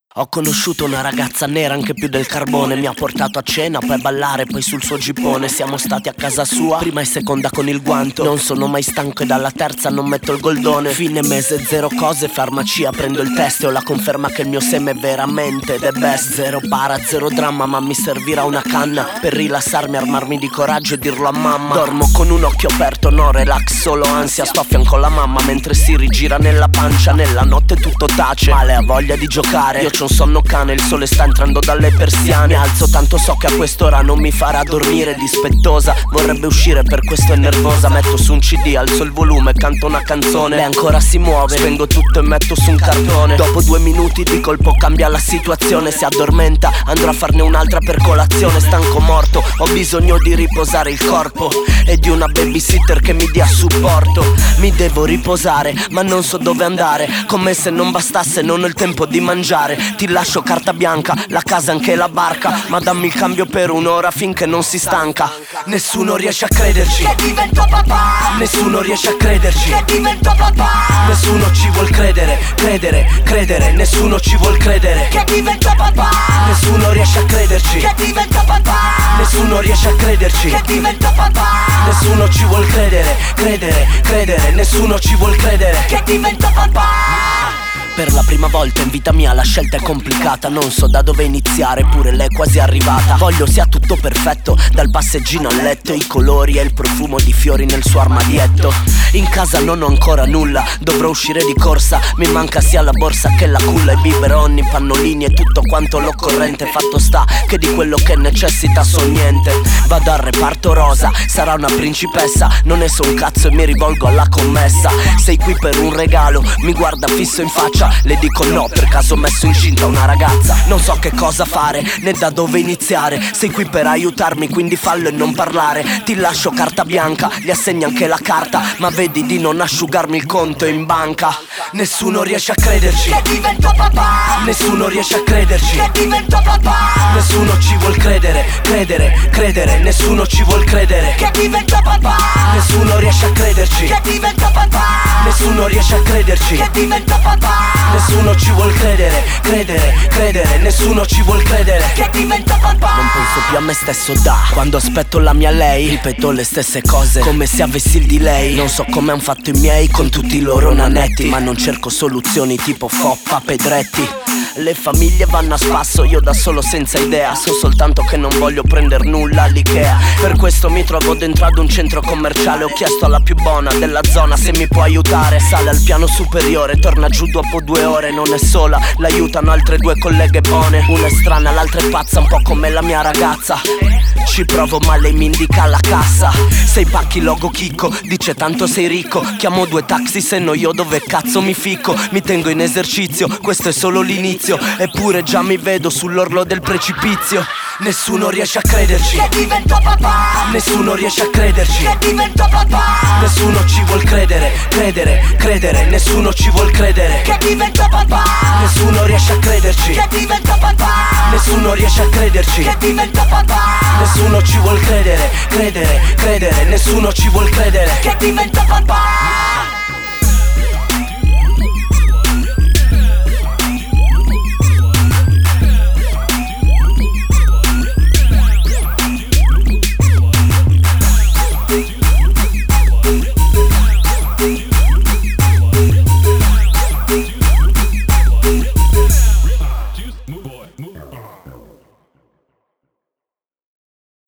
Ho conosciuto una ragazza nera anche più del carbone. Mi ha portato a cena, poi a ballare, poi sul suo gippone. Siamo stati a casa sua, prima e seconda con il guanto. Non sono mai stanco e dalla terza non metto il goldone. Fine mese, zero cose, farmacia, prendo il test e ho la conferma che il mio seme è veramente the best. Zero para, zero dramma, ma mi servirà una canna per rilassarmi, armarmi di coraggio e dirlo a mamma. Dormo con un occhio aperto, no relax, solo ansia. Sto a fianco alla mamma mentre si rigira nella pancia. Nella notte tutto tace, male ha voglia di giocare. Io c'ho un sonno cane, il sole sta entrando dalle persiane. Alzo tanto so che a quest'ora non mi farà dormire. Dispettosa, vorrebbe uscire, per questo è nervosa. Metto su un CD, alzo il volume, canto una canzone. Lei ancora si muove, spengo tutto e metto su un cartone. Dopo 2 minuti di colpo cambia la situazione. Si addormenta, andrò a farne un'altra per colazione. Stanco morto, ho bisogno di riposare il corpo e di una babysitter che mi dia supporto. Mi devo riposare, ma non so dove andare. Come se non bastasse, non ho il tempo di mangiare. Ti lascio carta bianca, la casa anche la barca, ma dammi il cambio per un'ora finché non si stanca. Nessuno riesce a crederci che divento papà. Nessuno riesce a crederci che divento papà. Nessuno ci vuol credere, credere, credere. Nessuno ci vuol credere che divento papà. Nessuno riesce a crederci che divento papà. Nessuno riesce a crederci che divento papà. Nessuno ci vuol credere, credere, credere. Nessuno ci vuol credere che divento papà. Per la prima volta in vita mia la scelta è complicata. Non so da dove iniziare, pure lei è quasi arrivata. Voglio sia tutto perfetto, dal passeggino al letto, i colori e il profumo di fiori nel suo armadietto. In casa non ho ancora nulla, dovrò uscire di corsa. Mi manca sia la borsa che la culla, i biberon, i pannolini e tutto quanto l'occorrente. Fatto sta che di quello che necessita so niente. Vado al reparto rosa, sarà una principessa. Non ne so un cazzo e mi rivolgo alla commessa. Sei qui per un regalo, mi guarda fisso in faccia. Le dico no, per caso ho messo incinta una ragazza. Non so che cosa fare, né da dove iniziare. Sei qui per aiutarmi, quindi fallo e non parlare. Ti lascio carta bianca, gli assegni anche la carta, ma vedi di non asciugarmi il conto in banca. Nessuno riesce a crederci che divento papà. Nessuno riesce a crederci che divento papà. Nessuno ci vuol credere, credere, credere. Nessuno ci vuol credere che divento papà. Nessuno riesce a crederci che divento papà. Nessuno riesce a crederci che divento papà. Nessuno ci vuol credere, credere, credere. Nessuno ci vuol credere che divento papà. Non penso più a me stesso da quando aspetto la mia lei. Ripeto le stesse cose come se avessi il delay. Non so come han fatto i miei con tutti i loro nanetti, ma non cerco soluzioni tipo Foppa, Pedretti. Le famiglie vanno a spasso, io da solo senza idea. So soltanto che non voglio prender nulla all'Ikea. Per questo mi trovo dentro ad un centro commerciale. Ho chiesto alla più buona della zona se mi può aiutare. Sale al piano superiore, torna giù dopo 2 ore. Non è sola, l'aiutano altre 2 colleghe buone. Una è strana, l'altra è pazza, un po' come la mia ragazza. Ci provo ma lei mi indica la cassa. Sei pacchi logo chicco, dice tanto sei ricco. Chiamo 2 taxi se no io dove cazzo mi ficco. Mi tengo in esercizio, questo è solo l'inizio. Eppure già mi vedo sull'orlo del precipizio. Nessuno riesce a crederci che divento papà. Nessuno riesce a crederci che divento papà. Nessuno ci vuol credere, credere, credere. Nessuno ci vuol credere che divento papà. Nessuno riesce a crederci che divento papà. Nessuno riesce a crederci che divento papà. Nessuno ci vuol credere, credere, credere. Nessuno ci vuol credere che divento papà.